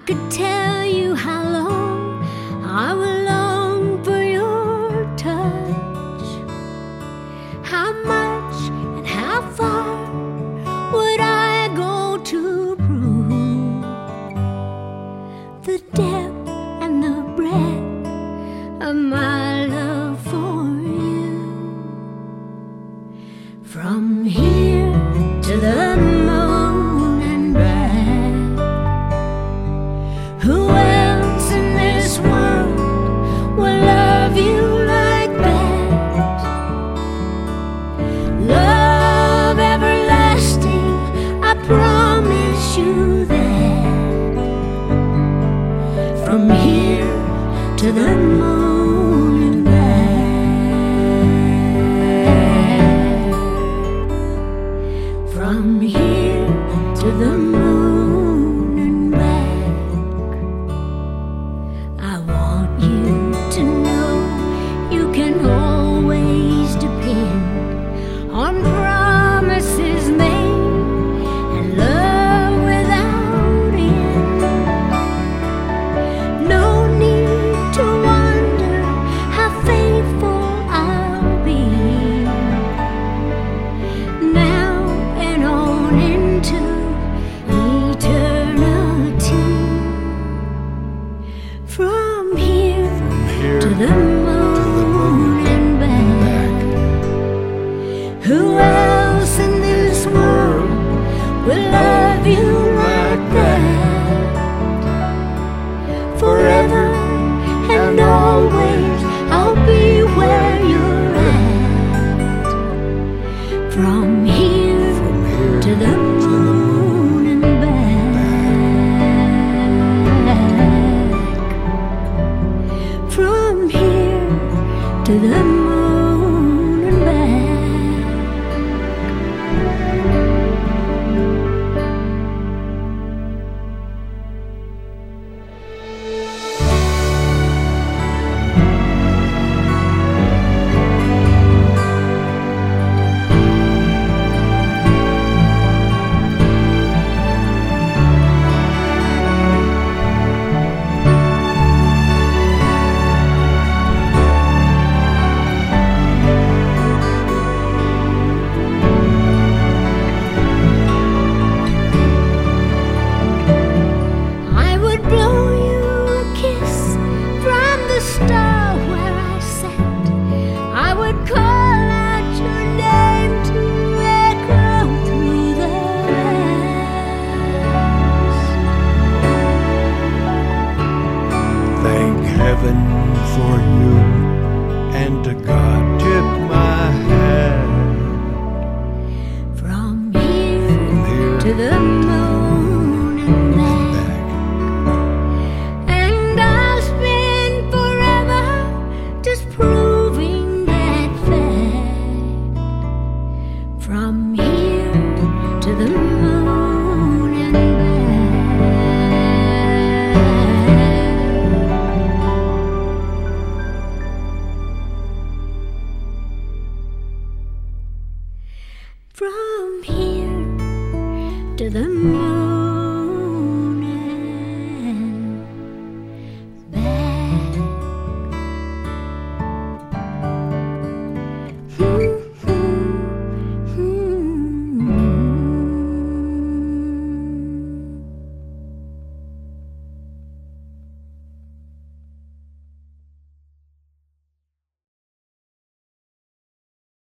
could tell you how long I will long for your touch. How much and how far would I go to prove the depth and the breadth of my love for you? From here to the moon and back, who else in this world will love you like that? Love everlasting, I promise you that. From here to the moon and back, from here to the moon and back. I want you to know you can always depend on promises made and love without end. No need to wonder how faithful I'll be now and on into eternity. From here to the moon and back, who else in this world will love you like that? Forever and always I'll be where you're at. From here to the moon and back, from here to the moon and back. I would blow you a kiss from the star where I sat. I would call out your name to echo through the vast. Thank heaven for you, and to God tip my hat. From here Here to the moon and back, and I'll spend forever just proving that fact. From here to the moon and back. From here to the moon